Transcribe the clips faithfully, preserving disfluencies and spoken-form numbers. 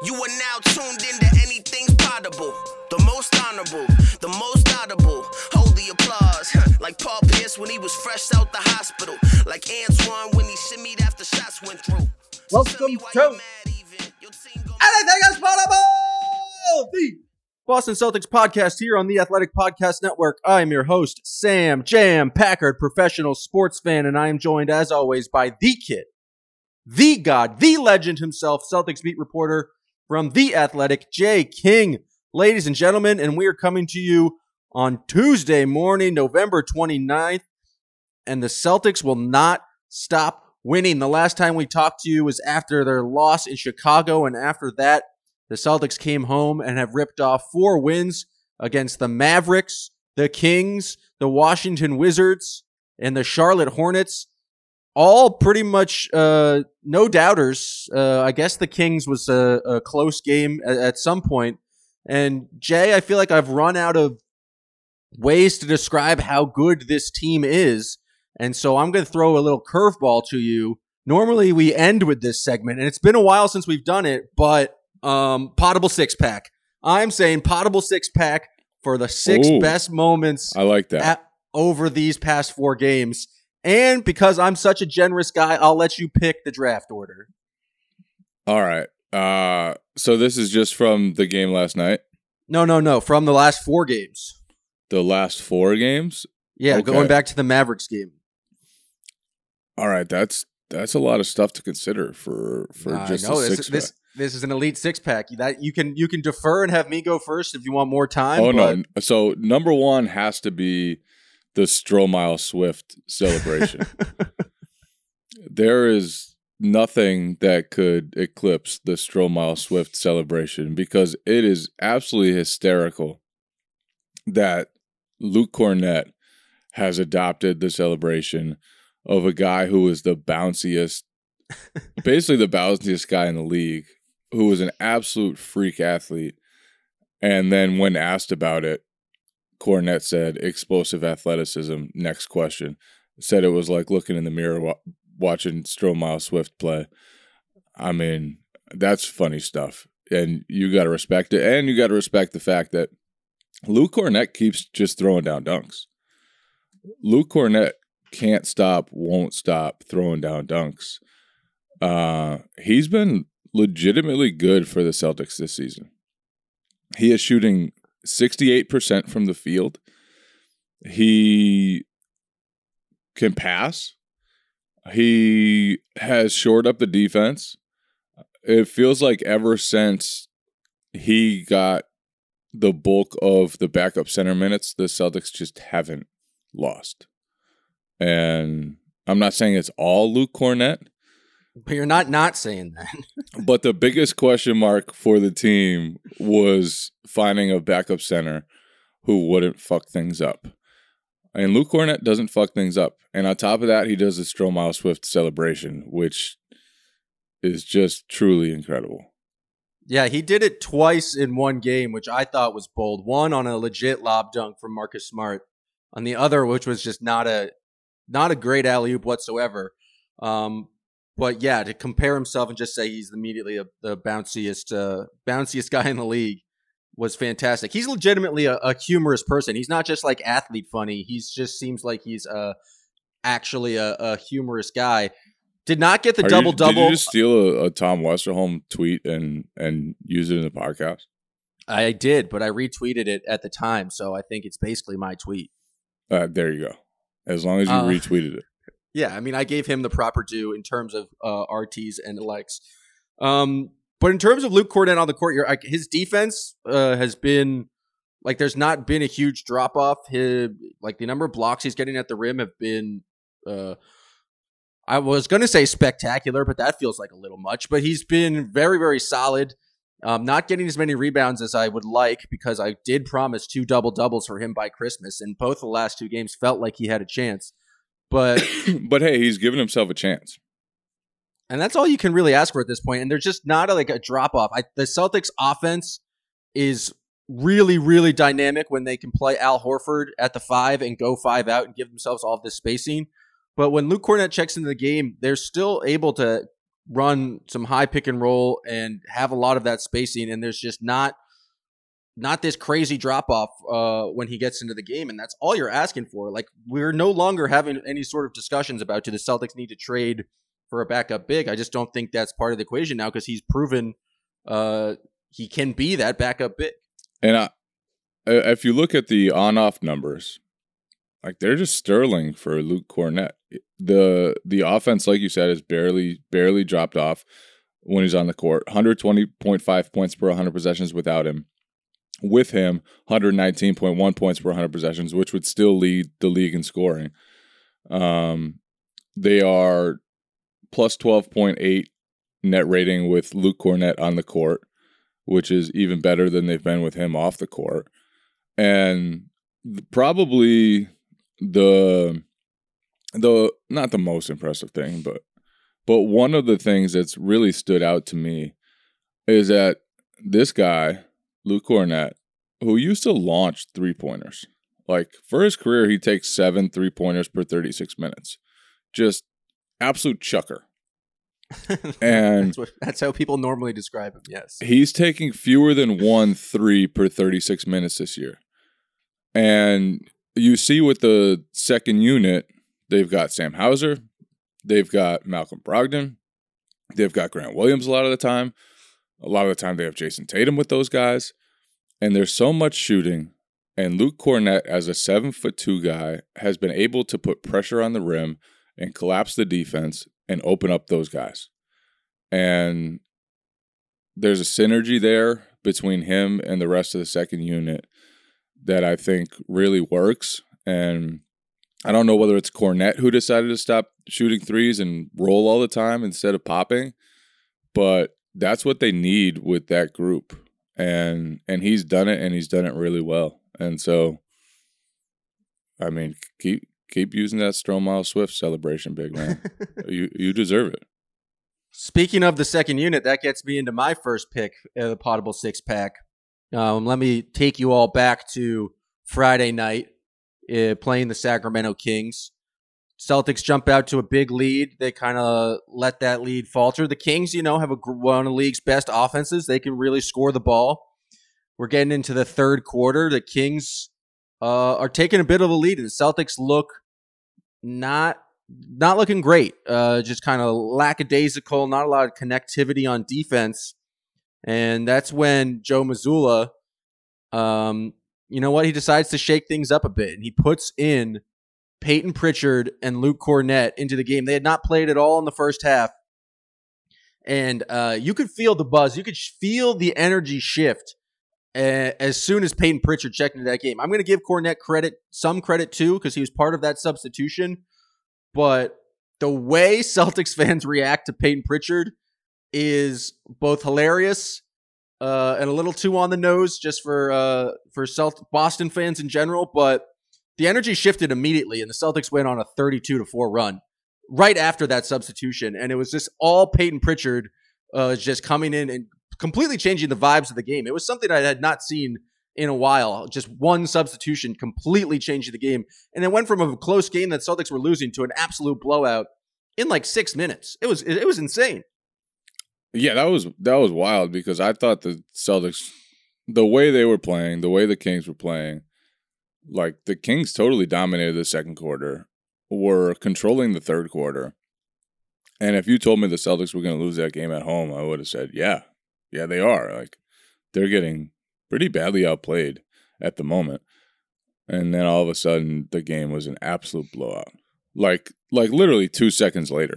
You are now tuned into Anything's Potable. The most honorable, the most audible. Hold the applause, like Paul Pierce when he was fresh out the hospital. Like Antoine when he shimmied after shots went through. So Welcome to Anything is Potable, the Boston Celtics podcast here on the Athletic Podcast Network. I'm your host, Sam Jam Packard, professional sports fan, and I am joined, as always, by the kid, the god, the legend himself, Celtics beat reporter from The Athletic, Jay King. Ladies and gentlemen, and we are coming to you on Tuesday morning, November twenty-ninth, and the Celtics will not stop winning. The last time we talked to you was after their loss in Chicago, and after that, the Celtics came home and have ripped off four wins against the Mavericks, the Kings, the Washington Wizards, and the Charlotte Hornets. All pretty much uh, no doubters. Uh, I guess the Kings was a, a close game at, at some point. And Jay, I feel like I've run out of ways to describe how good this team is. And so I'm going to throw a little curveball to you. Normally we end with this segment, and it's been a while since we've done it, but um, potable six pack. I'm saying potable six pack for the six Ooh, best moments I like that. At, over these past four games. And because I'm such a generous guy, I'll let you pick the draft order. All right. Uh, so this is just from the game last night? No, no, no. From the last four games. The last four games? Yeah, okay. Going back to the Mavericks game. All right. That's that's a lot of stuff to consider for, for uh, just no, a this, six-pack. This, this is an elite six-pack. That you can you can defer and have me go first if you want more time. Oh, but... no. So number one has to be the Stromile Swift celebration. There is nothing that could eclipse the Stromile Swift celebration because it is absolutely hysterical that Luke Cornett has adopted the celebration of a guy who is the bounciest, basically the bounciest guy in the league, who was an absolute freak athlete. And then when asked about it, Cornett said, explosive athleticism, next question. Said it was like looking in the mirror wa- watching Stromile Swift play. I mean, that's funny stuff. And you got to respect it. And you got to respect the fact that Luke Cornett keeps just throwing down dunks. Luke Cornett can't stop, won't stop throwing down dunks. Uh, he's been legitimately good for the Celtics this season. He is shooting sixty-eight percent from the field. He can pass. He has shored up the defense. It feels like ever since he got the bulk of the backup center minutes, the Celtics just haven't lost. And I'm not saying it's all Luke Cornett. But you're not not saying that. But the biggest question mark for the team was finding a backup center who wouldn't fuck things up. And Luke Cornett doesn't fuck things up. And on top of that, he does the Stromile Swift celebration, which is just truly incredible. Yeah, he did it twice in one game, which I thought was bold. One on a legit lob dunk from Marcus Smart. On the other, which was just not a not a great alley-oop whatsoever. Um But yeah, to compare himself and just say he's immediately a, the bounciest, uh, bounciest guy in the league was fantastic. He's legitimately a, a humorous person. He's not just like athlete funny. He's just seems like he's uh, actually a, a humorous guy. Did not get the Are double you, double. Did you just steal a, a Tom Westerholm tweet and and use it in the podcast? I did, but I retweeted it at the time, so I think it's basically my tweet. Uh, there you go. As long as you Uh, retweeted it. Yeah, I mean, I gave him the proper due in terms of uh, R Ts and likes. Um, but in terms of Luke Cornett on the court, you're, his defense uh, has been, like, there's not been a huge drop-off. His, like, the number of blocks he's getting at the rim have been, uh, I was going to say spectacular, but that feels like a little much. But he's been very, very solid. Um, not getting as many rebounds as I would like because I did promise two double-doubles for him by Christmas, and both the last two games felt like he had a chance. But but hey, he's given himself a chance. And that's all you can really ask for at this point. And there's just not a, like a drop off. I, the Celtics offense is really, really dynamic when they can play Al Horford at the five and go five out and give themselves all of this spacing. But when Luke Cornett checks into the game, they're still able to run some high pick and roll and have a lot of that spacing, and there's just not not this crazy drop off uh, when he gets into the game, and that's all you're asking for. Like, we're no longer having any sort of discussions about do the Celtics need to trade for a backup big. I just don't think that's part of the equation now because he's proven uh, he can be that backup big. And I, if you look at the on-off numbers, like they're just sterling for Luke Kornet. The the offense, like you said, is barely barely dropped off when he's on the court. one hundred twenty point five points per one hundred possessions without him. With him, one hundred nineteen point one points per one hundred possessions, which would still lead the league in scoring. Um, they are plus twelve point eight net rating with Luke Kornet on the court, which is even better than they've been with him off the court. And probably the the not the most impressive thing, but but one of the things that's really stood out to me is that this guy, Luke Kornet, who used to launch three-pointers. Like, for his career, he takes seven three-pointers per thirty-six minutes. Just absolute chucker. And that's, what, that's how people normally describe him, yes. He's taking fewer than one three per thirty-six minutes this year. And you see with the second unit, they've got Sam Hauser, they've got Malcolm Brogdon, they've got Grant Williams a lot of the time. A lot of the time they have Jason Tatum with those guys. And there's so much shooting. And Luke Kornet, as a seven foot two guy, has been able to put pressure on the rim and collapse the defense and open up those guys. And there's a synergy there between him and the rest of the second unit that I think really works. And I don't know whether it's Kornet who decided to stop shooting threes and roll all the time instead of popping, but that's what they need with that group. And and he's done it, and he's done it really well. And so, I mean, keep keep using that Stromile Swift celebration, big man. you you deserve it. Speaking of the second unit, that gets me into my first pick of the Potable Six Pack. Um, let me take you all back to Friday night, uh, playing the Sacramento Kings. Celtics jump out to a big lead. They kind of let that lead falter. The Kings, you know, have a, one of the league's best offenses. They can really score the ball. We're getting into the third quarter. The Kings uh, are taking a bit of a lead, and the Celtics look not not looking great. Uh, just kind of lackadaisical, not a lot of connectivity on defense. And that's when Joe Mazzulla, um, you know what, he decides to shake things up a bit, and he puts in Peyton Pritchard and Luke Kornet into the game. They had not played at all in the first half. And uh, you could feel the buzz. You could feel the energy shift uh, as soon as Peyton Pritchard checked into that game. I'm going to give Kornet credit, some credit too, because he was part of that substitution. But the way Celtics fans react to Peyton Pritchard is both hilarious uh, and a little too on the nose just for uh, for Celt- Boston fans in general. But the energy shifted immediately, and the Celtics went on a thirty-two to four run right after that substitution. And it was just all Peyton Pritchard uh, just coming in and completely changing the vibes of the game. It was something I had not seen in a while. Just one substitution completely changing the game. And it went from a close game that Celtics were losing to an absolute blowout in like six minutes. It was it, it was insane. Yeah, that was that was wild because I thought the Celtics, the way they were playing, the way the Kings were playing, like the Kings totally dominated the second quarter, were controlling the third quarter. And if you told me the Celtics were going to lose that game at home, I would have said, yeah, yeah, they are. Like, they're getting pretty badly outplayed at the moment. And then all of a sudden, the game was an absolute blowout. Like, like literally two seconds later.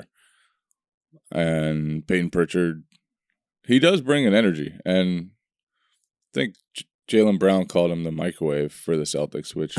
And Peyton Pritchard, he does bring an energy. And I think J- Jaylen Brown called him the microwave for the Celtics, which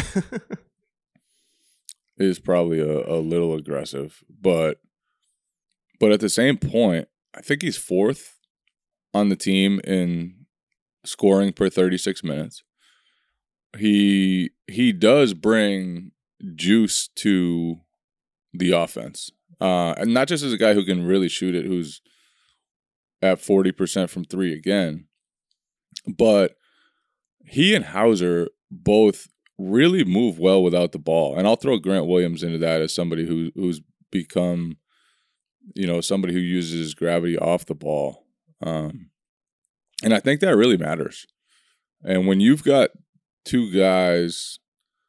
is probably a, a little aggressive. But but at the same point, I think he's fourth on the team in scoring per thirty-six minutes. He he does bring juice to the offense. Uh, and not just as a guy who can really shoot it, who's at forty percent from three again, but he and Hauser both really move well without the ball. And I'll throw Grant Williams into that as somebody who who's become you know, somebody who uses his gravity off the ball. Um, and I think that really matters. And when you've got two guys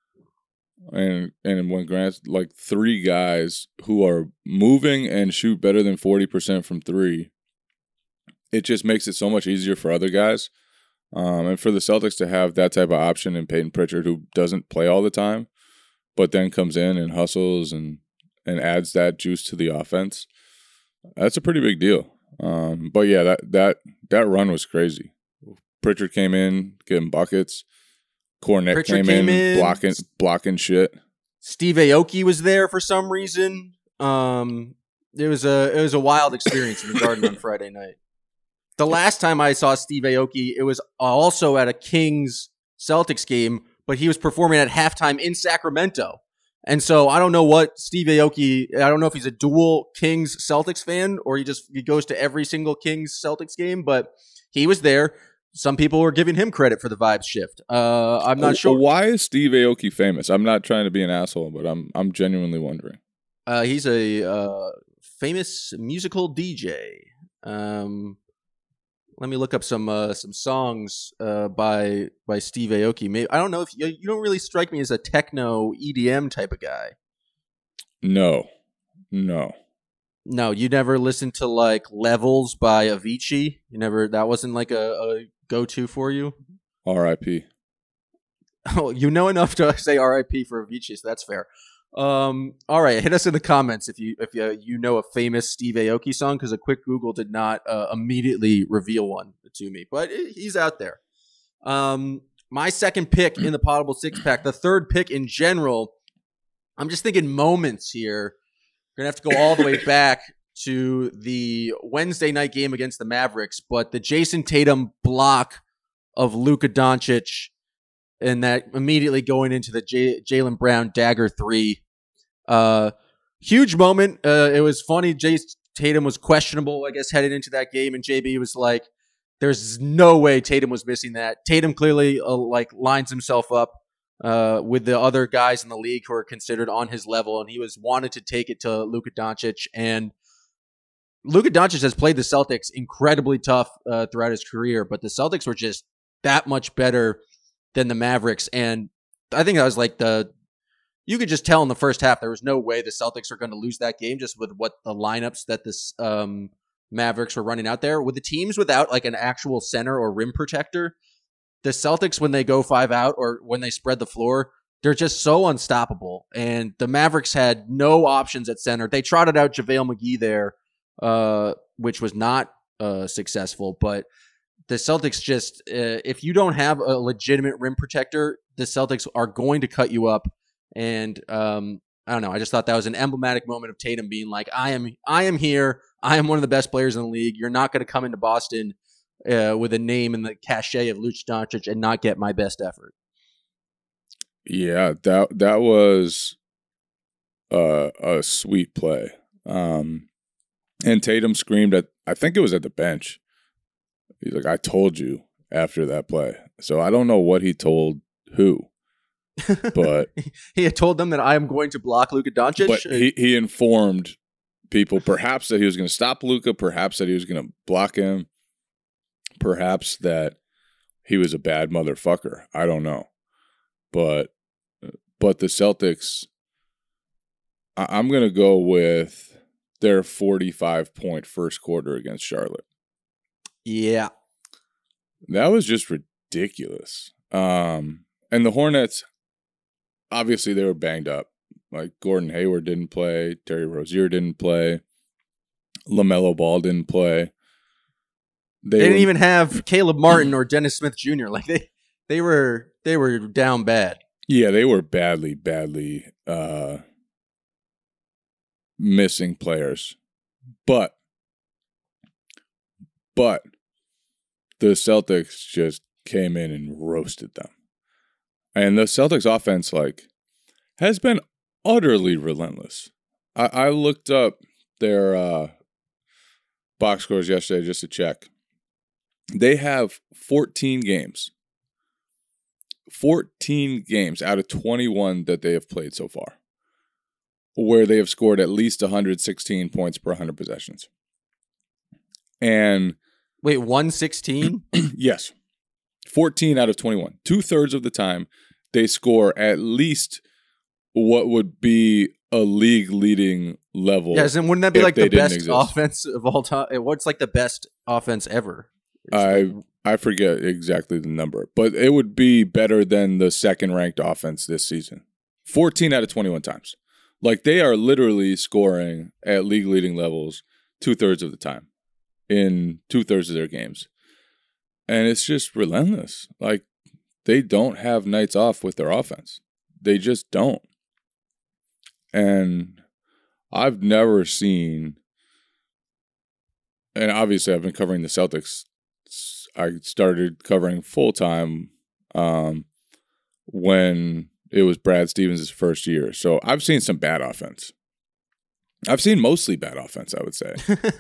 and and when Grant's like three guys who are moving and shoot better than forty percent from three, it just makes it so much easier for other guys. Um, and for the Celtics to have that type of option in Peyton Pritchard, who doesn't play all the time, but then comes in and hustles and, and adds that juice to the offense, that's a pretty big deal. Um, but yeah, that that that run was crazy. Pritchard came in getting buckets. Kornet Pritchard came, came in, in blocking blocking shit. Steve Aoki was there for some reason. Um, it was a it was a wild experience in the Garden on Friday night. The last time I saw Steve Aoki, it was also at a Kings Celtics game, but he was performing at halftime in Sacramento. And so I don't know what Steve Aoki, I don't know if he's a dual Kings Celtics fan or he just he goes to every single Kings Celtics game, but he was there. Some people were giving him credit for the vibes shift. Uh, I'm not uh, sure. Why is Steve Aoki famous? I'm not trying to be an asshole, but I'm I'm genuinely wondering. Uh, he's a uh, famous musical D J. Um, let me look up some uh, some songs uh, by by Steve Aoki. Maybe I don't know if you, you don't really strike me as a techno E D M type of guy. No, no. No, you never listened to like Levels by Avicii. You never. That wasn't like a, a go-to for you. R I P Oh, you know enough to say R I P for Avicii, so that's fair. Um, all right, hit us in the comments if you if you, you know a famous Steve Aoki song, because a quick Google did not uh, immediately reveal one to me, but it, he's out there. Um, my second pick in the Potable Six Pack, the third pick in general. I'm just thinking moments here. We're gonna have to go all the way back to the Wednesday night game against the Mavericks, but the Jason Tatum block of Luka Doncic, and that immediately going into the J- Jaylen Brown dagger three. Uh, huge moment. Uh, it was funny. Jason Tatum was questionable, I guess, heading into that game, and J B was like, "There's no way Tatum was missing that." Tatum clearly uh, like lines himself up uh, with the other guys in the league who are considered on his level, and he was wanted to take it to Luka Doncic, and Luka Doncic has played the Celtics incredibly tough uh, throughout his career, but the Celtics were just that much better than the Mavericks. And I think that was like the, you could just tell in the first half, there was no way the Celtics are going to lose that game just with what the lineups that this um, Mavericks were running out there. With the teams without like an actual center or rim protector, the Celtics, when they go five out or when they spread the floor, they're just so unstoppable. And the Mavericks had no options at center. They trotted out JaVale McGee there, uh, which was not uh, successful, but the Celtics just, uh, if you don't have a legitimate rim protector, the Celtics are going to cut you up. And um, I don't know. I just thought that was an emblematic moment of Tatum being like, I am I am here. I am one of the best players in the league. You're not going to come into Boston uh, with a name and the cachet of Luka Doncic and not get my best effort. Yeah, that that was uh, a sweet play. Um, and Tatum screamed at, I think it was at the bench. He's like, I told you after that play. So I don't know what he told who, but he had told them that I am going to block Luka Doncic. But he, he informed people perhaps that he was going to stop Luka, perhaps that he was going to block him, perhaps that he was a bad motherfucker. I don't know. But but the Celtics, I, I'm going to go with their forty-five point first quarter against Charlotte. Yeah. That was just ridiculous. Um, and the Hornets, obviously they were banged up. Like Gordon Hayward didn't play, Terry Rozier didn't play, LaMelo Ball didn't play. They, they didn't were, even have Caleb Martin or Dennis Smith Junior Like they, they were they were down bad. Yeah, they were badly, badly uh, missing players. But But the Celtics just came in and roasted them. And the Celtics offense, like, has been utterly relentless. I, I looked up their uh, box scores yesterday just to check. They have fourteen games. fourteen games out of twenty-one that they have played so far, where they have scored at least one hundred sixteen points per one hundred possessions. And wait, one sixteen? Yes. fourteen out of twenty-one. Two-thirds of the time, they score at least what would be a league-leading level. Yes, and wouldn't that be like the best exist. offense of all time? What's like the best offense ever? I I forget exactly the number, but it would be better than the second-ranked offense this season. fourteen out of twenty-one times. Like, they are literally scoring at league-leading levels two-thirds of the time in two-thirds of their games. And it's just relentless. Like, they don't have nights off with their offense. They just don't. And I've never seen, and obviously I've been covering the Celtics. I started covering full-time um, when it was Brad Stevens' first year. So I've seen some bad offense. I've seen mostly bad offense, I would say.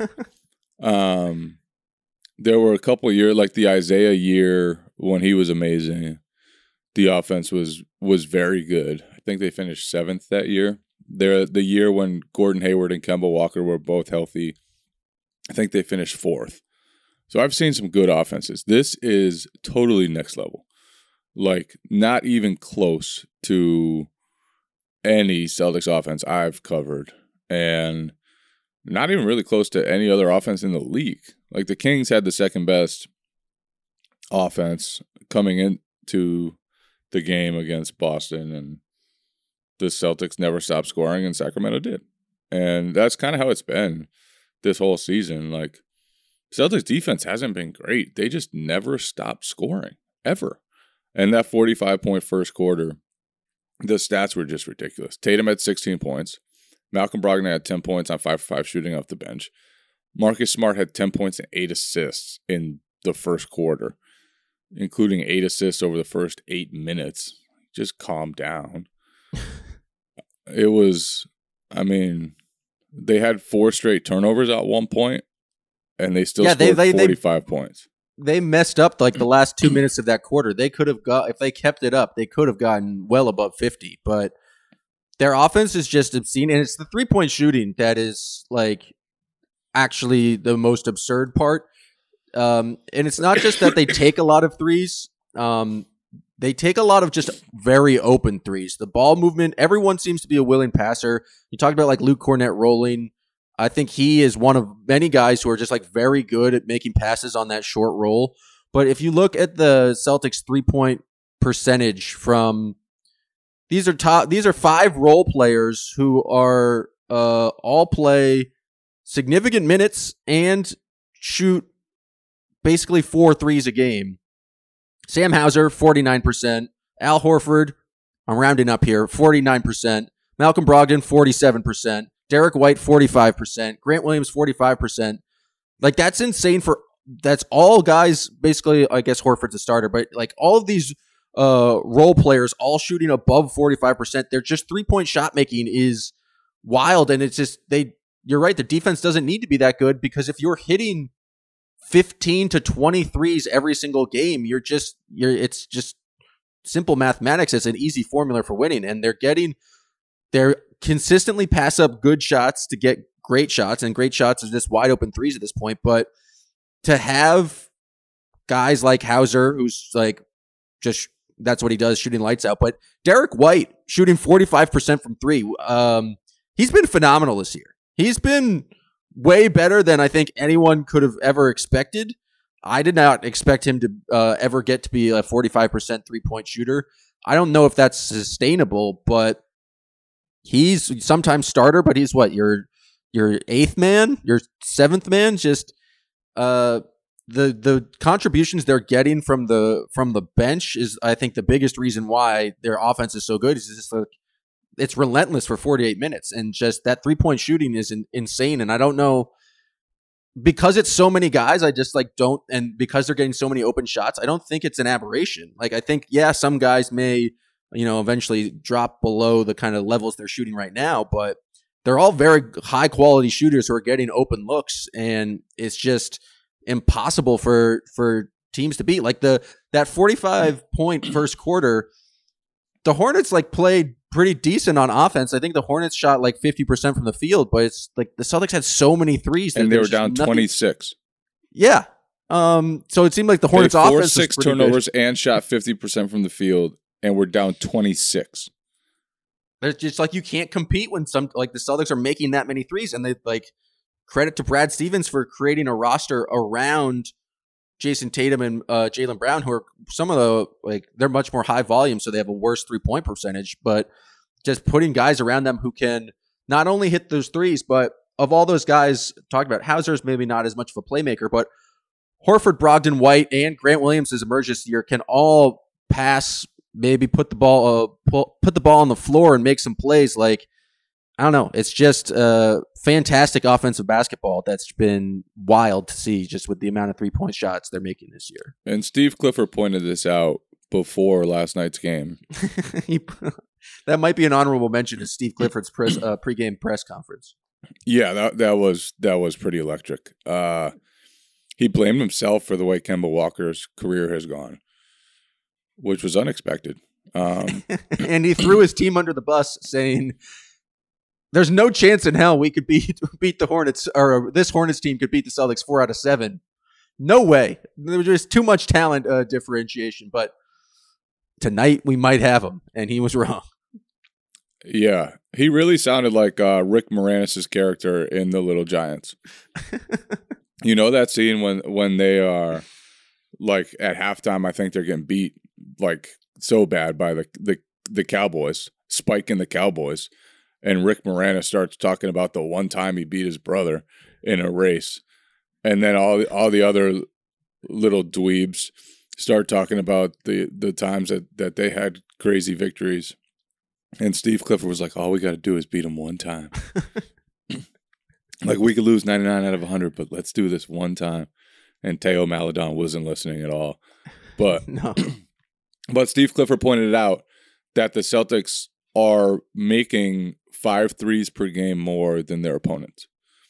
um, there were a couple of years, like the Isaiah year when he was amazing. The offense was was very good. I think they finished seventh that year. They're, the year when Gordon Hayward and Kemba Walker were both healthy, I think they finished fourth. So I've seen some good offenses. This is totally next level. Like, not even close to any Celtics offense I've covered. And not even really close to any other offense in the league. Like, the Kings had the second best offense coming into the game against Boston, and the Celtics never stopped scoring, and Sacramento did. And that's kind of how it's been this whole season. Like, Celtics defense hasn't been great. They just never stopped scoring, ever. And that forty-five point first quarter, the stats were just ridiculous. Tatum had sixteen points. Malcolm Brogdon had ten points on five for five shooting off the bench. Marcus Smart had ten points and eight assists in the first quarter, including eight assists over the first eight minutes. Just calm down. It was, I mean, they had four straight turnovers at one point, and they still yeah, scored they, they, forty-five they, points. They messed up like the last two minutes of that quarter. They could have got, if they kept it up, they could have gotten well above fifty. But their offense is just obscene, and it's the three-point shooting that is like actually the most absurd part. Um, and it's not just that they take a lot of threes. Um, they take a lot of just very open threes. The ball movement, everyone seems to be a willing passer. You talked about like Luke Cornett rolling. I think he is one of many guys who are just like very good at making passes on that short roll. But if you look at the Celtics three-point percentage from these are top, these are five role players who are uh, all play significant minutes and shoot basically four threes a game. Sam Hauser, forty-nine percent. Al Horford, I'm rounding up here, forty-nine percent. Malcolm Brogdon, forty-seven percent. Derek White, forty-five percent. Grant Williams, forty-five percent. Like, that's insane for, that's all guys, basically, I guess Horford's a starter, but like all of these uh, role players all shooting above forty-five percent. They're just three-point shot making is wild, and it's just, they, you're right, the defense doesn't need to be that good, because if you're hitting fifteen to twenty threes every single game, you're just, you're, it's just simple mathematics. It's an easy formula for winning, and they're getting, they're consistently pass up good shots to get great shots, and great shots are just wide open threes at this point. But to have guys like Hauser, who's like just, that's what he does, shooting lights out. But Derek White shooting forty-five percent from three. Um, he's been phenomenal this year. He's been way better than I think anyone could have ever expected. I did not expect him to uh, ever get to be a forty-five percent three-point shooter. I don't know if that's sustainable, but he's sometimes starter, but he's what, your your eighth man, your seventh man. Just uh, the the contributions they're getting from the from the bench is, I think, the biggest reason why their offense is so good. Is just like, it's relentless for forty-eight minutes, and just that three point shooting is in, insane. And I don't know, because it's so many guys, I just like don't, and because they're getting so many open shots, I don't think it's an aberration. Like, I think, yeah, some guys may, you know, eventually drop below the kind of levels they're shooting right now, but they're all very high quality shooters who are getting open looks, and it's just impossible for for teams to beat. Like the that forty-five point first quarter, the Hornets like played pretty decent on offense. I think the Hornets shot like fifty percent from the field, but it's like the Celtics had so many threes. And they were down nothing. twenty-six. Yeah. Um, so it seemed like the Hornets they offense forced six was pretty turnovers good. And shot fifty percent from the field, and we're down twenty-six. It's just like you can't compete when some like the Celtics are making that many threes, and they like credit to Brad Stevens for creating a roster around Jason Tatum and uh, Jaylen Brown, who are some of the like they're much more high volume, so they have a worse three point percentage, but just putting guys around them who can not only hit those threes, but of all those guys talked about, Hauser's maybe not as much of a playmaker, but Horford, Brogdon, White, and Grant Williams has emerged this year can all pass, maybe put the ball, uh, pull, put the ball on the floor and make some plays. Like, I don't know. It's just uh, fantastic offensive basketball that's been wild to see just with the amount of three-point shots they're making this year. And Steve Clifford pointed this out before last night's game. he, that might be an honorable mention to Steve Clifford's press, uh, pregame press conference. Yeah, that that was that was pretty electric. Uh, he blamed himself for the way Kemba Walker's career has gone, which was unexpected. Um, and he threw his team under the bus, saying, "There's no chance in hell we could beat beat the Hornets, or this Hornets team could beat the Celtics four out of seven. No way. There was just too much talent uh, differentiation. But tonight we might have him," and he was wrong. Yeah, he really sounded like uh, Rick Moranis' character in The Little Giants. You know that scene when when they are like at halftime? I think they're getting beat like so bad by the the, the Cowboys, Spike and the Cowboys, and Rick Moranis starts talking about the one time he beat his brother in a race, and then all all the other little dweebs start talking about the the times that, that they had crazy victories. And Steve Clifford was like, all we got to do is beat him one time. Like, we could lose ninety-nine out of one hundred, but let's do this one time. And Teo Maladon wasn't listening at all. But, no. But Steve Clifford pointed out that the Celtics are making five threes per game more than their opponents.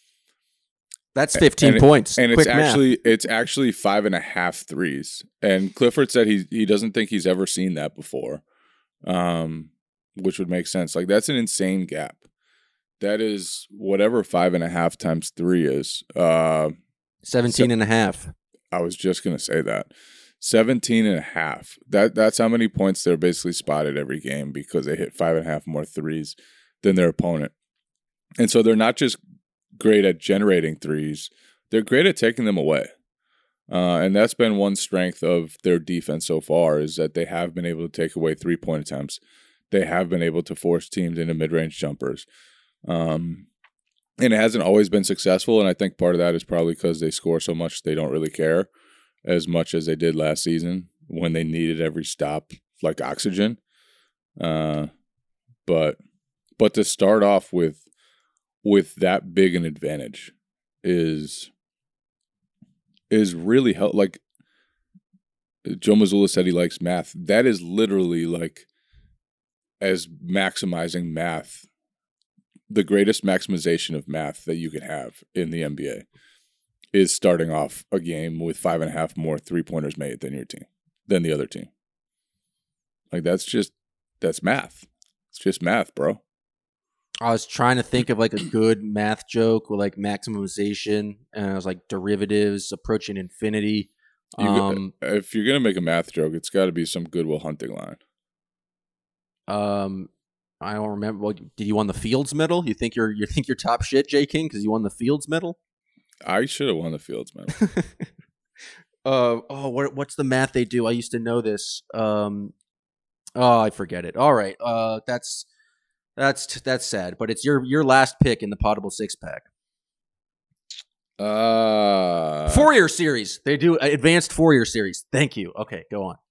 That's fifteen and points. It, and Quick it's math. actually it's actually five and a half threes. And Clifford said he he doesn't think he's ever seen that before. Um which would make sense. Like, that's an insane gap. That is whatever five and a half times three is. Uh, seventeen se- and a half. I was just going to say that. seventeen and a half. That, that's how many points they're basically spotted every game because they hit five and a half more threes than their opponent. And so they're not just great at generating threes. They're great at taking them away. Uh, and that's been one strength of their defense so far, is that they have been able to take away three-point attempts. They have been able to force teams into mid-range jumpers. Um, and it hasn't always been successful, and I think part of that is probably because they score so much they don't really care as much as they did last season when they needed every stop like oxygen. Uh, but but to start off with with that big an advantage is is really help. Like Joe Mazzulla said, he likes math. That is literally like as maximizing math, the greatest maximization of math that you can have in the N B A is starting off a game with five and a half more three-pointers made than your team, than the other team. Like, that's just, that's math. It's just math, bro. I was trying to think of like a good math joke with like maximization, and I was like derivatives approaching infinity. You, Um, if you're going to make a math joke, it's got to be some Good Will Hunting line. Um, I don't remember. Well, did you won the Fields Medal? You think you're you think you're top shit, J King, because you won the Fields Medal? I should have won the Fields Medal. uh oh, what what's the math they do? I used to know this. Um, oh, I forget it. All right. Uh, that's that's that's sad, but it's your your last pick in the Potable Six Pack. Uh, Four-year series. They do advanced four-year series. Thank you. Okay, go on.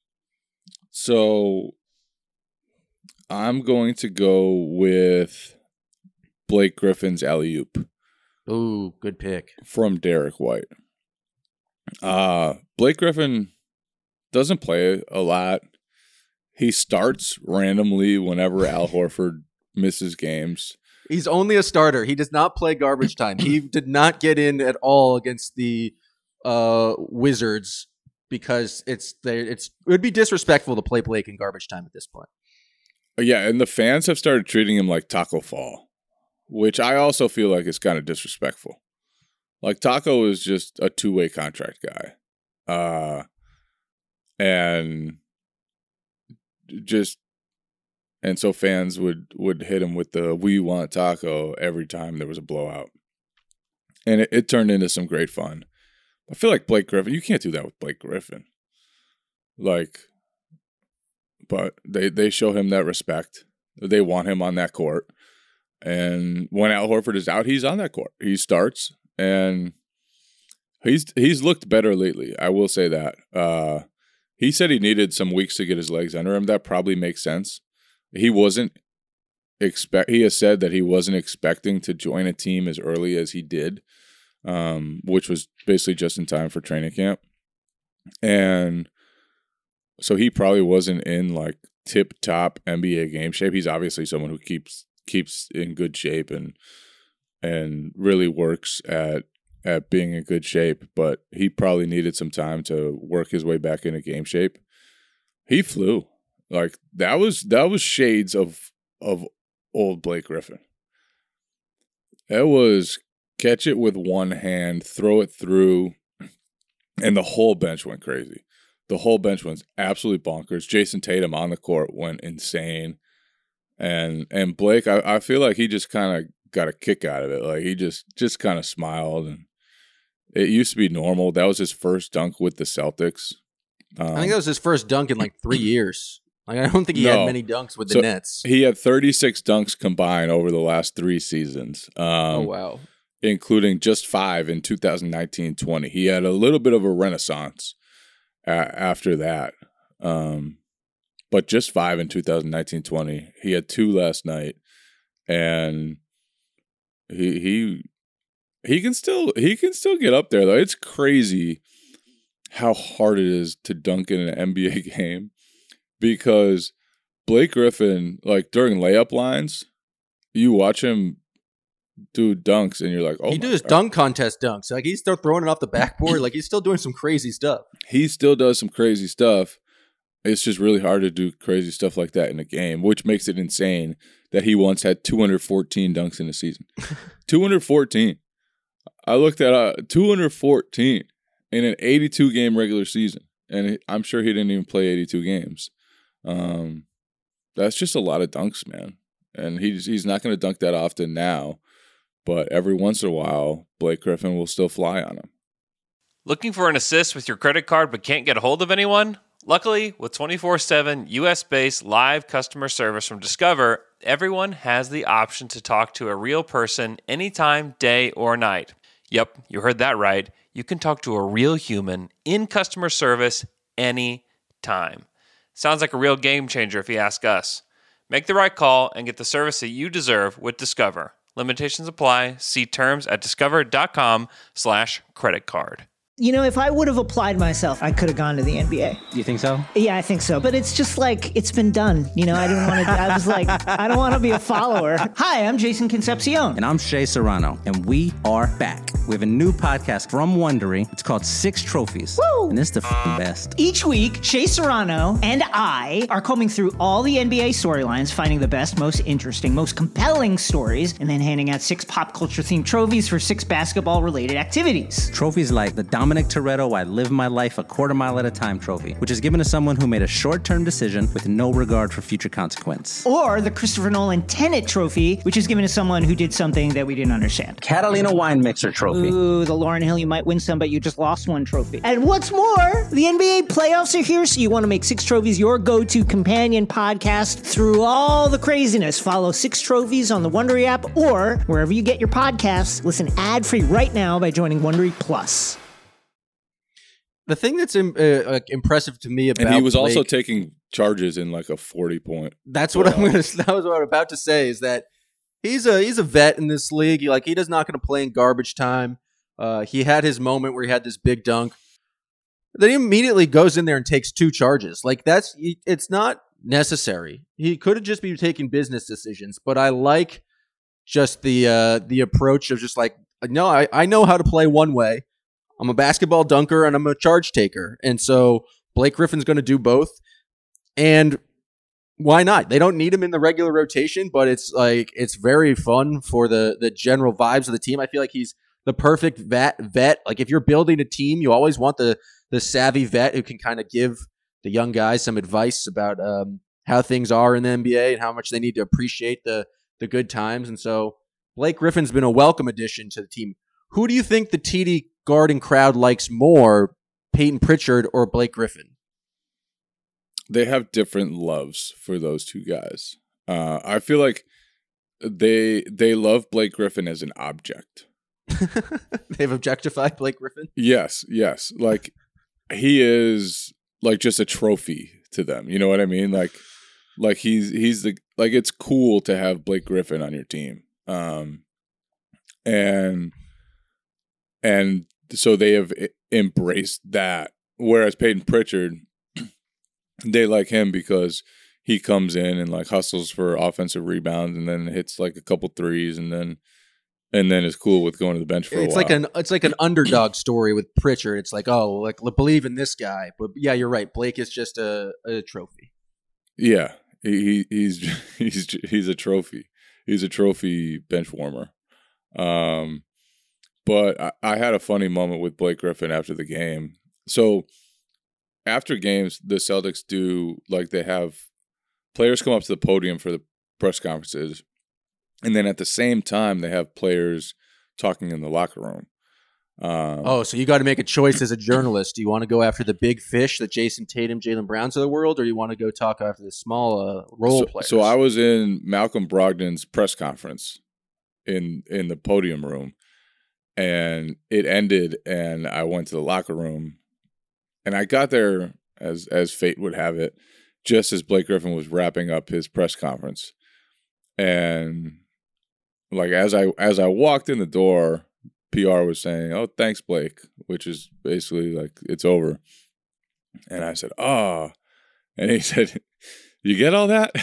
So I'm going to go with Blake Griffin's alley-oop. Ooh, good pick. From Derek White. Uh, Blake Griffin doesn't play a lot. He starts randomly whenever Al Horford misses games. He's only a starter. He does not play garbage time. He did not get in at all against the uh, Wizards because it's they, it's it would be disrespectful to play Blake in garbage time at this point. Yeah, and the fans have started treating him like Taco Fall, which I also feel like is kind of disrespectful. Like, Taco is just a two-way contract guy. Uh, and just, and so fans would, would hit him with the, we want Taco every time there was a blowout. And it, it turned into some great fun. I feel like Blake Griffin, you can't do that with Blake Griffin. Like, but they, they show him that respect. They want him on that court. And when Al Horford is out, he's on that court. He starts. And he's he's looked better lately. I will say that. Uh, he said he needed some weeks to get his legs under him. That probably makes sense. He wasn't expect. He has said that he wasn't expecting to join a team as early as he did, um, which was basically just in time for training camp. And so he probably wasn't in like tip top N B A game shape. He's obviously someone who keeps keeps in good shape and. and really works at at being in good shape, but he probably needed some time to work his way back into game shape. He flew. Like, that was that was shades of of old Blake Griffin. It was catch it with one hand, throw it through, and the whole bench went crazy. The whole bench went absolutely bonkers. Jason Tatum on the court went insane. And and Blake, I, I feel like he just kind of got a kick out of it. Like, he just just kind of smiled, and it used to be normal. That was his first dunk with the Celtics. Um, I think that was his first dunk in like three years. Like, I don't think he no. had many dunks with the so Nets. He had thirty-six dunks combined over the last three seasons. Um, oh wow! Including just five in two thousand nineteen twenty. He had a little bit of a renaissance uh, after that, um, but just five in two thousand nineteen twenty. He had two last night, and He he he can still he can still get up there though. It's crazy how hard it is to dunk in an N B A game, because Blake Griffin, like, during layup lines, you watch him do dunks and you're like, oh, he my does God. dunk contest dunks. Like, he's still throwing it off the backboard. Like, he's still doing some crazy stuff. He still does some crazy stuff. It's just really hard to do crazy stuff like that in a game, which makes it insane that he once had two hundred fourteen dunks in a season. two hundred fourteen. I looked at uh, two hundred fourteen in an eighty-two game regular season, and I'm sure he didn't even play eighty-two games. Um, that's just a lot of dunks, man. And he's he's not going to dunk that often now, but every once in a while, Blake Griffin will still fly on him. Looking for an assist with your credit card but can't get a hold of anyone? Luckily, with twenty-four seven U S-based live customer service from Discover, everyone has the option to talk to a real person anytime, day or night. Yep, you heard that right. You can talk to a real human in customer service anytime. Sounds like a real game changer if you ask us. Make the right call and get the service that you deserve with Discover. Limitations apply. See terms at discover.com slash credit card. You know, if I would have applied myself, I could have gone to the N B A. You think so? Yeah, I think so. But it's just like, it's been done. You know, I didn't want to, I was like, I don't want to be a follower. Hi, I'm Jason Concepcion. And I'm Shea Serrano. And we are back. We have a new podcast from Wondery. It's called Six Trophies. Woo! And it's the f***ing best. Each week, Shea Serrano and I are combing through all the N B A storylines, finding the best, most interesting, most compelling stories, and then handing out six pop culture themed trophies for six basketball related activities. Trophies like the Dominic Toretto I Live My Life a Quarter Mile at a Time trophy, which is given to someone who made a short-term decision with no regard for future consequence. Or the Christopher Nolan Tenet trophy, which is given to someone who did something that we didn't understand. Catalina Wine Mixer trophy. Ooh, the Lauryn Hill You Might Win Some, But You Just Lost One trophy. And what's more, the N B A playoffs are here, so you want to make Six Trophies your go-to companion podcast through all the craziness. Follow Six Trophies on the Wondery app or wherever you get your podcasts. Listen ad-free right now by joining Wondery Plus. The thing that's im- uh, like impressive to me about And he was Blake, also taking charges in like a forty point. That's what I'm gonna. That was what I'm about to say. Is that he's a he's a vet in this league. He, like he does not going to play in garbage time. Uh, he had his moment where he had this big dunk. Then he immediately goes in there and takes two charges. Like that's it's not necessary. He could have just been taking business decisions. But I like just the uh, the approach of just like no, I, I know how to play one way. I'm a basketball dunker and I'm a charge taker. And so Blake Griffin's going to do both. And Why not? They don't need him in the regular rotation, but it's like it's very fun for the the general vibes of the team. I feel like he's the perfect vet. Vet. Like if you're building a team, you always want the the savvy vet who can kind of give the young guys some advice about um, how things are in the N B A and how much they need to appreciate the the good times. And so Blake Griffin's been a welcome addition to the team. Who do you think the T D Garden crowd likes more, Peyton Pritchard or Blake Griffin? They have different loves for those two guys. Uh, I feel like they they love Blake Griffin as an object. They've objectified Blake Griffin? Yes, yes. Like he is like just a trophy to them. You know what I mean? Like like he's he's the like it's cool to have Blake Griffin on your team. Um and and so they have embraced that. Whereas Peyton Pritchard, they like him because he comes in and like hustles for offensive rebounds and then hits like a couple threes and then and then is cool with going to the bench for it's a while. Like an it's like an underdog story with Pritchard. It's like, oh, like believe in this guy. But yeah, you're right. Blake is just a, a trophy. Yeah, he, he's he's he's a trophy. He's a trophy bench warmer. Um, but I, I had a funny moment with Blake Griffin after the game. So after games, the Celtics do like they have players come up to the podium for the press conferences, and then at the same time they have players talking in the locker room. Um, oh, so you got to make a choice as a journalist. Do you want to go after the big fish, the Jason Tatum, Jaylen Browns of the world, or do you want to go talk after the small uh, role so, players? So I was in Malcolm Brogdon's press conference in in the podium room, and it ended, and I went to the locker room, and I got there as as fate would have it, just as Blake Griffin was wrapping up his press conference, and like as I as I walked in the door, P R was saying, "Oh, thanks, Blake," which is basically like it's over. And I said, "Oh," and he said, "You get all that?"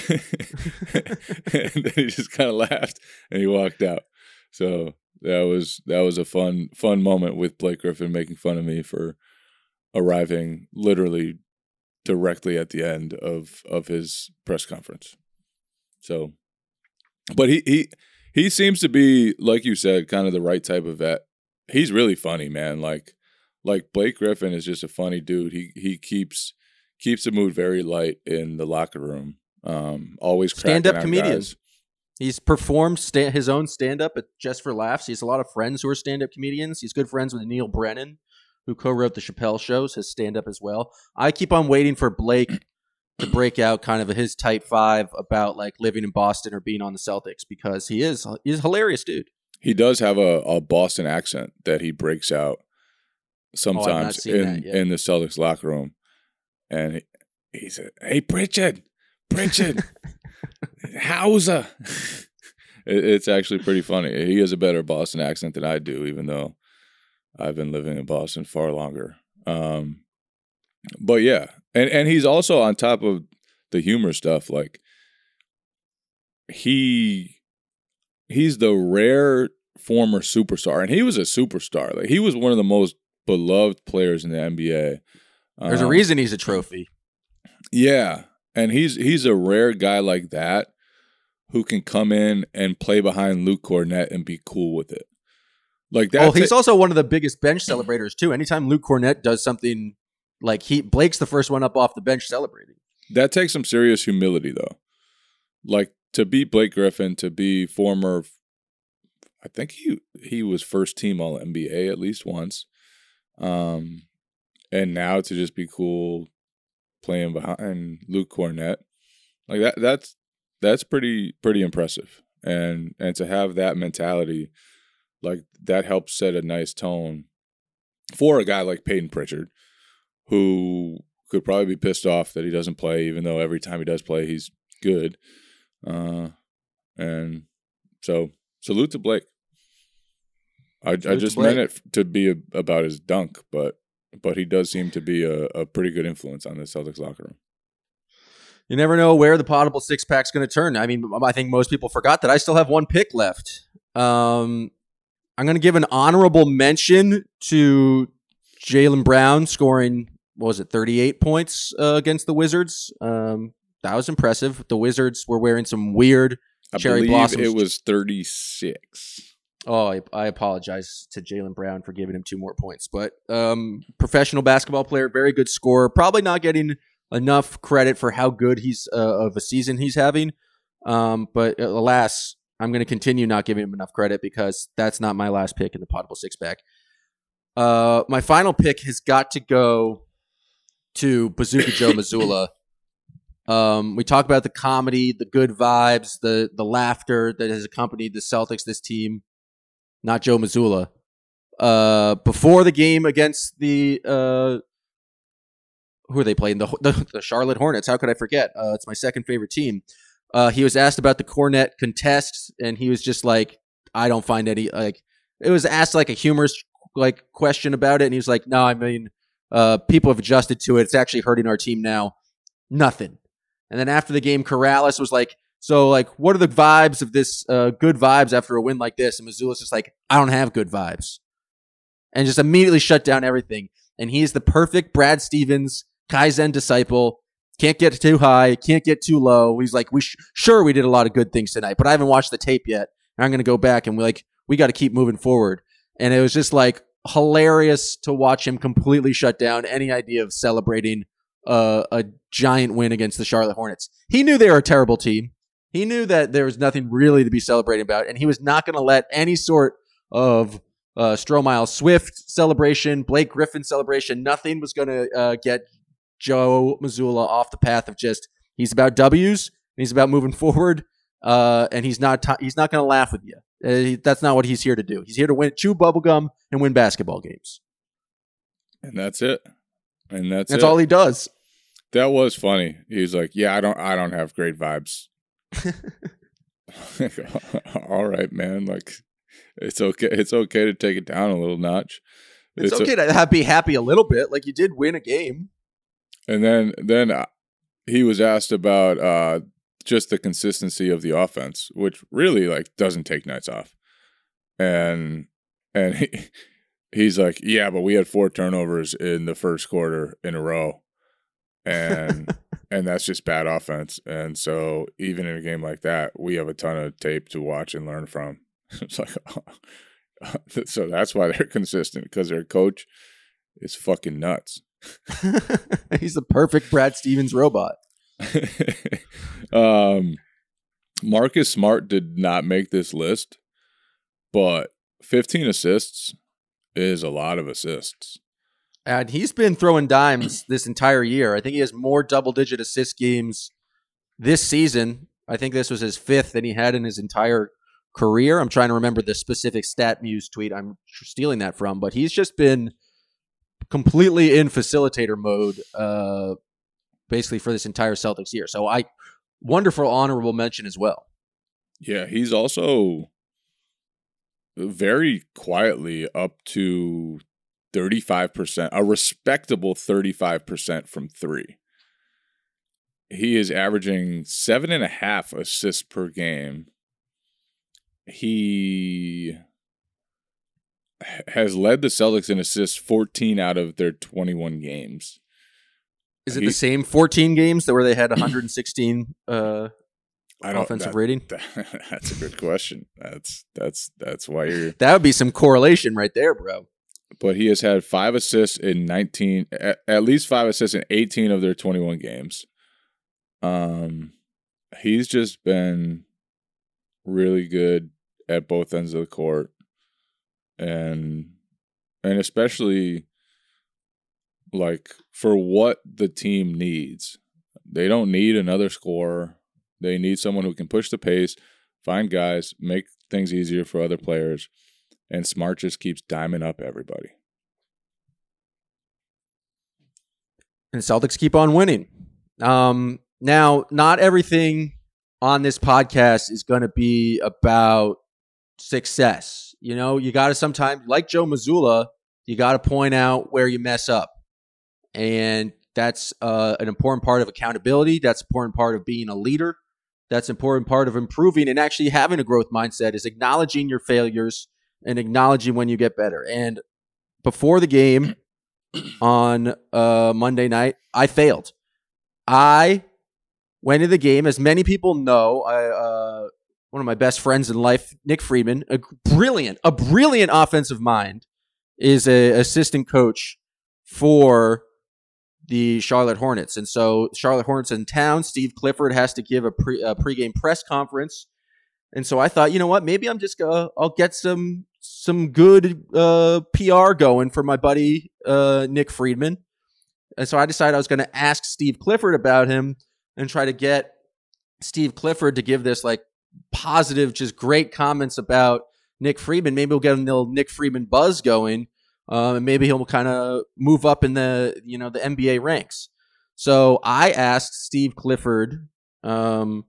And then he just kind of laughed and he walked out. So that was that was a fun fun moment with Blake Griffin making fun of me for arriving literally directly at the end of of his press conference. So, but he he. He seems to be, like you said, kind of the right type of vet. He's really funny, man. Like, like Blake Griffin is just a funny dude. He he keeps keeps the mood very light in the locker room. Um, always stand-up comedian. Guys. He's performed sta- his own stand-up at Just for Laughs. He has a lot of friends who are stand-up comedians. He's good friends with Neil Brennan, who co-wrote the Chappelle Shows, his stand-up as well. I keep on waiting for Blake to break out kind of his type five about like living in Boston or being on the Celtics, because he is he's a hilarious dude. He does have a, a Boston accent that he breaks out sometimes oh, in, in the Celtics locker room. And he, he said, "Hey, Pritchard, Pritchard, Hauser." it, it's actually pretty funny. He has a better Boston accent than I do, even though I've been living in Boston far longer. Um, but yeah. And and he's also on top of the humor stuff. Like he he's the rare former superstar, and he was a superstar. Like he was one of the most beloved players in the N B A. There's um, a reason he's a trophy. Yeah, and he's he's a rare guy like that who can come in and play behind Luke Cornett and be cool with it. Like that. Oh, he's also one of the biggest bench celebrators too. Anytime Luke Cornett does something. Like he Blake's the first one up off the bench celebrating. That takes some serious humility, though. Like to be Blake Griffin, to be former, I think he he was first team All N B A at least once, um, and now to just be cool playing behind Luke Cornett, like that that's that's pretty pretty impressive, and and to have that mentality, like that helps set a nice tone for a guy like Peyton Pritchard, who could probably be pissed off that he doesn't play, even though every time he does play, he's good. Uh, and so, salute to Blake. I, I just meant it to be a, about his dunk, but but he does seem to be a, a pretty good influence on the Celtics locker room. You never know where the potable six-pack's going to turn. I mean, I think most people forgot that I still have one pick left. Um, I'm going to give an honorable mention to Jaylen Brown scoring, what was it, thirty-eight points uh, against the Wizards. Um, That was impressive. The Wizards were wearing some weird I cherry believe blossoms. it was thirty-six. Oh, I, I apologize to Jaylen Brown for giving him two more points. But um, professional basketball player, very good scorer. Probably not getting enough credit for how good he's uh, of a season he's having. Um, but alas, I'm going to continue not giving him enough credit because that's not my last pick in the Potable Six Pack. Uh, my final pick has got to go to Bazooka Joe Mazzulla. Um, we talk about the comedy, the good vibes, the the laughter that has accompanied the Celtics, this team. Not Joe Mazzulla. Uh, before the game against the uh, who are they playing? The, the the Charlotte Hornets. How could I forget? Uh, it's my second favorite team. Uh, he was asked about the Cornet contest, and he was just like, "I don't find any like." It was asked like a humorous like question about it, and he was like, "No, I mean, uh, people have adjusted to it. It's actually hurting our team now. Nothing." And then after the game, Corrales was like, so, like, what are the vibes of this, uh, good vibes after a win like this? And Mazzulla's just like, I don't have good vibes. And just immediately shut down everything. And he's the perfect Brad Stevens, Kaizen disciple. Can't get too high, can't get too low. He's like, we sh- sure, we did a lot of good things tonight, but I haven't watched the tape yet. And I'm going to go back and we're like, we got to keep moving forward. And it was just, like, hilarious to watch him completely shut down any idea of celebrating uh, a giant win against the Charlotte Hornets. He knew they were a terrible team. He knew that there was nothing really to be celebrating about, and he was not going to let any sort of uh, Stromile Swift celebration, Blake Griffin celebration, nothing was going to uh, get Joe Mazzulla off the path of just, he's about W's, and he's about moving forward, uh, and he's not t- he's not going to laugh with you. Uh, he, that's not what he's here to do. He's here to win, chew bubblegum and win basketball games. And that's it. And that's That's it. all he does. That was funny. He's like, yeah, I don't I don't have great vibes. All right, man. Like, it's okay. It's okay to take it down a little notch. It's, it's okay a- to have, be happy a little bit. Like, you did win a game. And then, then uh, he was asked about uh, just the consistency of the offense, which really like doesn't take nights off. And and he, he's like, yeah, but we had four turnovers in the first quarter in a row, and. And that's just bad offense. And so even in a game like that, we have a ton of tape to watch and learn from. It's like, oh. So that's why they're consistent, because their coach is fucking nuts. He's the perfect Brad Stevens robot. um, Marcus Smart did not make this list, but fifteen assists is a lot of assists. And he's been throwing dimes this entire year. I think he has more double-digit assist games this season. I think this was his fifth than he had in his entire career. I'm trying to remember the specific StatMuse tweet I'm stealing that from, but he's just been completely in facilitator mode uh, basically for this entire Celtics year. So I wonderful honorable mention as well. Yeah, he's also very quietly up to thirty-five percent, a respectable thirty-five percent from three. He is averaging seven and a half assists per game. He has led the Celtics in assists fourteen out of their twenty-one games. Is it he, the same fourteen games that where they had one hundred sixteen uh, I don't, offensive that, rating? That, that's a good question. That's that's that's why you're. That would be some correlation right there, bro. But he has had five assists in nineteen, at, at least five assists in eighteen of their twenty-one games. Um, he's just been really good at both ends of the court, and and especially like for what the team needs. They don't need another scorer. They need someone who can push the pace, find guys, make things easier for other players. And Smart just keeps diming up everybody. And Celtics keep on winning. Um, now, not everything on this podcast is going to be about success. You know, you got to sometimes, like Joe Mazzulla, you got to point out where you mess up. And that's uh, an important part of accountability. That's an important part of being a leader. That's an important part of improving and actually having a growth mindset is acknowledging your failures and acknowledging when you get better. And before the game on uh, Monday night, I failed. I went into the game. As many people know, I, uh, one of my best friends in life, Nick Friedman, a brilliant, a brilliant offensive mind, is a assistant coach for the Charlotte Hornets. And so Charlotte Hornets in town, Steve Clifford has to give a, pre, a pregame press conference. And so I thought, you know what, maybe I'm just gonna, I'll get some some good uh, P R going for my buddy uh, Nick Friedman. And so I decided I was going to ask Steve Clifford about him and try to get Steve Clifford to give this like positive, just great comments about Nick Friedman. Maybe we'll get a little Nick Friedman buzz going. Um, and maybe he'll kind of move up in the, you know, the N B A ranks. So I asked Steve Clifford, um,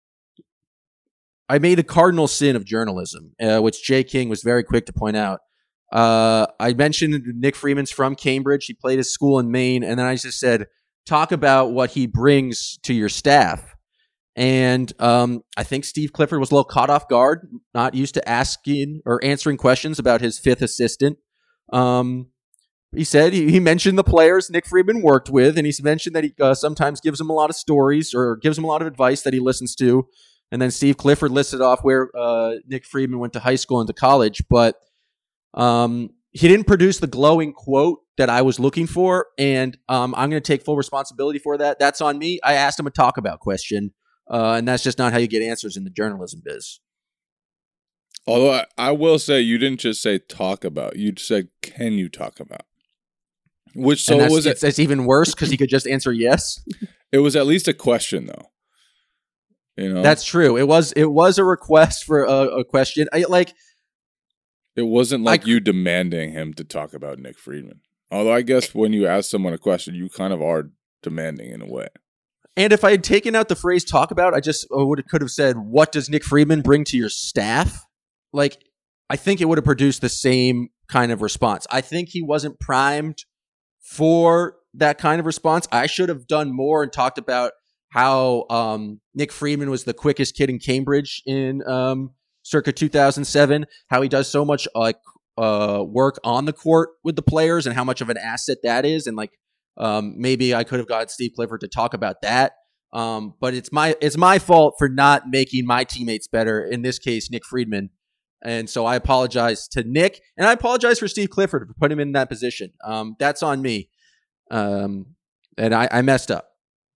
I made a cardinal sin of journalism, uh, which Jay King was very quick to point out. Uh, I mentioned Nick Friedman's from Cambridge. He played his school in Maine. And then I just said, talk about what he brings to your staff. And um, I think Steve Clifford was a little caught off guard, not used to asking or answering questions about his fifth assistant. Um, he said he, he mentioned the players Nick Friedman worked with, and he mentioned that he uh, sometimes gives them a lot of stories or gives them a lot of advice that he listens to. And then Steve Clifford listed off where uh, Nick Friedman went to high school and to college, but um, he didn't produce the glowing quote that I was looking for, and um, I'm going to take full responsibility for that. That's on me. I asked him a talk about question, uh, and that's just not how you get answers in the journalism biz. Although I, I will say you didn't just say talk about, you said, can you talk about? Which so and that's, was it's, it? It's even worse because he could just answer yes. It was at least a question, though. You know, that's true. It was it was a request for a, a question. I, like it wasn't like I, you demanding him to talk about Nick Friedman. Although I guess when you ask someone a question, you kind of are demanding in a way. And if I had taken out the phrase "talk about," I just would could have said, "What does Nick Friedman bring to your staff?" Like, I think it would have produced the same kind of response. I think he wasn't primed for that kind of response. I should have done more and talked about how um, Nick Friedman was the quickest kid in Cambridge in um, circa two thousand seven, how he does so much like uh, work on the court with the players and how much of an asset that is. And like, um, maybe I could have got Steve Clifford to talk about that. Um, but it's my, it's my fault for not making my teammates better. In this case, Nick Friedman. And so I apologize to Nick, and I apologize for Steve Clifford for putting him in that position. Um, that's on me. Um, and I, I messed up.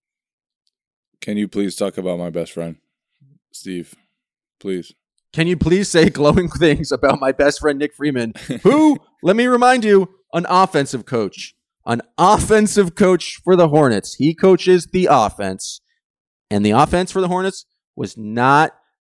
Can you please talk about my best friend, Steve? Please. Can you please say glowing things about my best friend, Nick Friedman, who, let me remind you, an offensive coach. An offensive coach for the Hornets. He coaches the offense. And the offense for the Hornets was not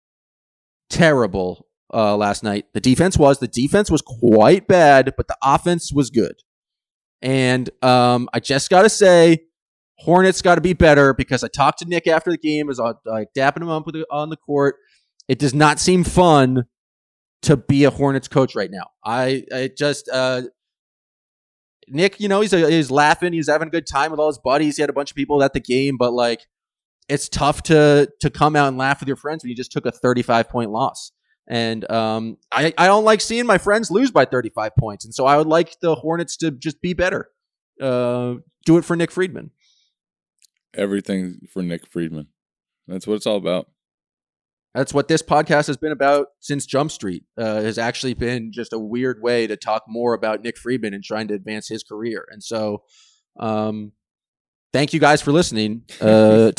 terrible uh, last night. The defense was. The defense was quite bad, but the offense was good. And um, I just got to say, Hornets got to be better, because I talked to Nick after the game as I like dapping him up with the, on the court. It does not seem fun to be a Hornets coach right now. I, I just uh, Nick, you know, he's a, he's laughing, he's having a good time with all his buddies. He had a bunch of people at the game, but like, it's tough to to come out and laugh with your friends when you just took a thirty-five point loss. And um, I I don't like seeing my friends lose by thirty-five points, and so I would like the Hornets to just be better. Uh, do it for Nick Friedman. Everything for Nick Friedman. That's what it's all about. That's what this podcast has been about since Jump Street. Uh, has actually been just a weird way to talk more about Nick Friedman and trying to advance his career. And so, um, thank you guys for listening. Uh,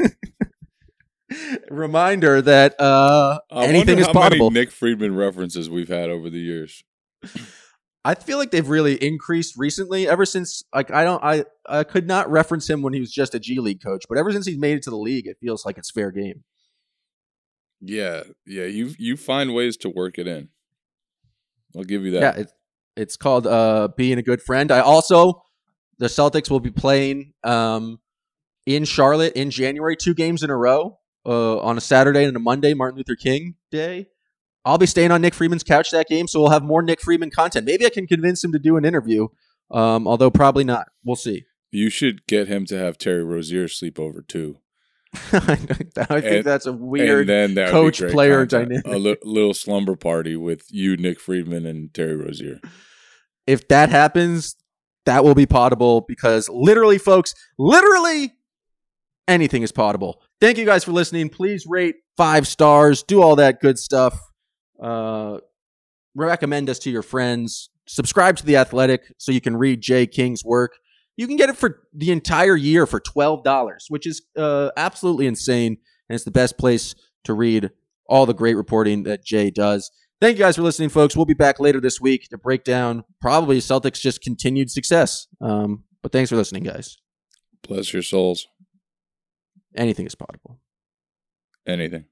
reminder that uh, anything is how possible. Many Nick Friedman references we've had over the years. I feel like they've really increased recently. Ever since, like, I don't, I, I could not reference him when he was just a G League coach, but ever since he's made it to the league, it feels like it's fair game. Yeah, yeah, you you find ways to work it in. I'll give you that. Yeah, it's it's called uh, being a good friend. I also, the Celtics will be playing um, in Charlotte in January, two games in a row uh, on a Saturday and a Monday, Martin Luther King Day. I'll be staying on Nick Friedman's couch that game, so we'll have more Nick Friedman content. Maybe I can convince him to do an interview, um, although probably not. We'll see. You should get him to have Terry Rozier sleep over too. I think and, that's a weird that coach-player dynamic. A li- little slumber party with you, Nick Friedman, and Terry Rozier. If that happens, that will be potable, because literally, folks, literally anything is potable. Thank you guys for listening. Please rate five stars. Do all that good stuff. Uh, recommend us to your friends. Subscribe to The Athletic so you can read Jay King's work. You can get it for the entire year for twelve dollars, which is uh, absolutely insane. And it's the best place to read all the great reporting that Jay does. Thank you guys for listening, folks. We'll be back later this week to break down probably Celtics' just continued success. Um, but thanks for listening, guys. Bless your souls. Anything is potable. Anything.